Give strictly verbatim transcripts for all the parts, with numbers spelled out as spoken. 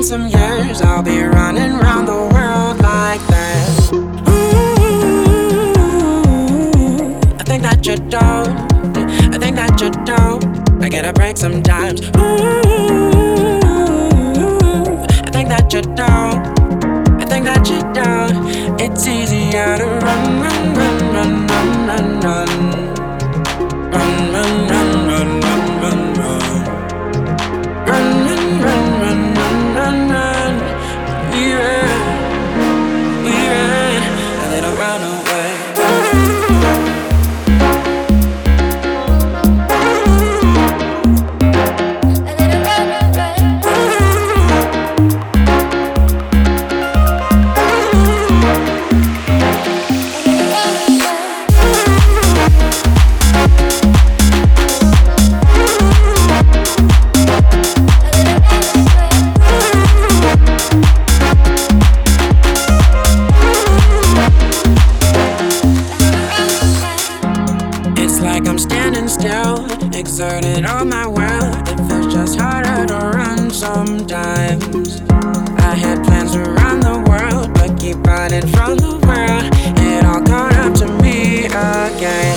some years I'll be running around the world like that. Ooh, I think that you're dope. I think that you're dope. I get a break sometimes. Ooh, I think that you're dope. I think that you're dope. It's easier to run, run, run, run, run, run, run. Run, run, run, run, run, run, run. Run, run, run, run, run, run, run. We ran, we ran a little runaway. Exerted all my will, it feels just harder to run sometimes. I had plans to run the world, but keep running from the world. It all caught up to me again.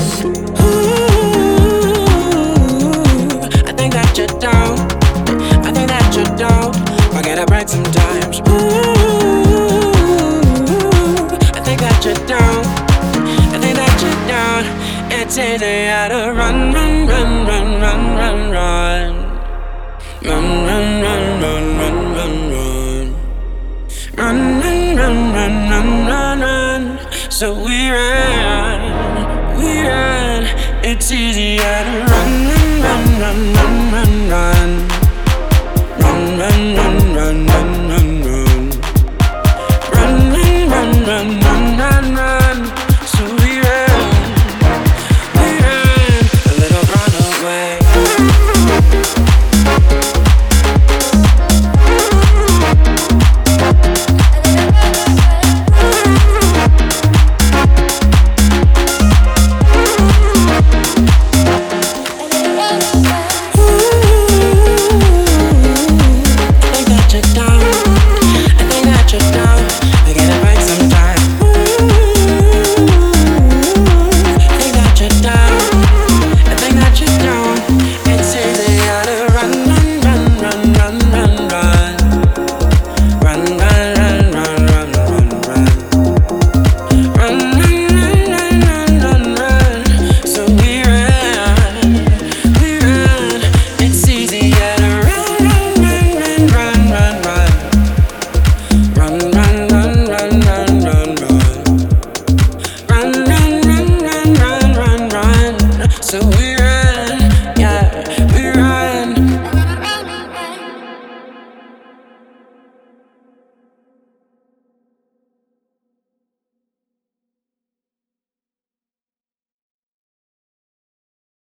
Ooh, I think that you're dope. I think that you're dope. I get a break sometimes. Ooh, I think that you're dope. I think that you're dope. It's easier to run, run, run, run, run, run, run. Run, run, run, run, run, run, run. Run, run, run, run, run, run, run. So we ran, we ran. It's easier.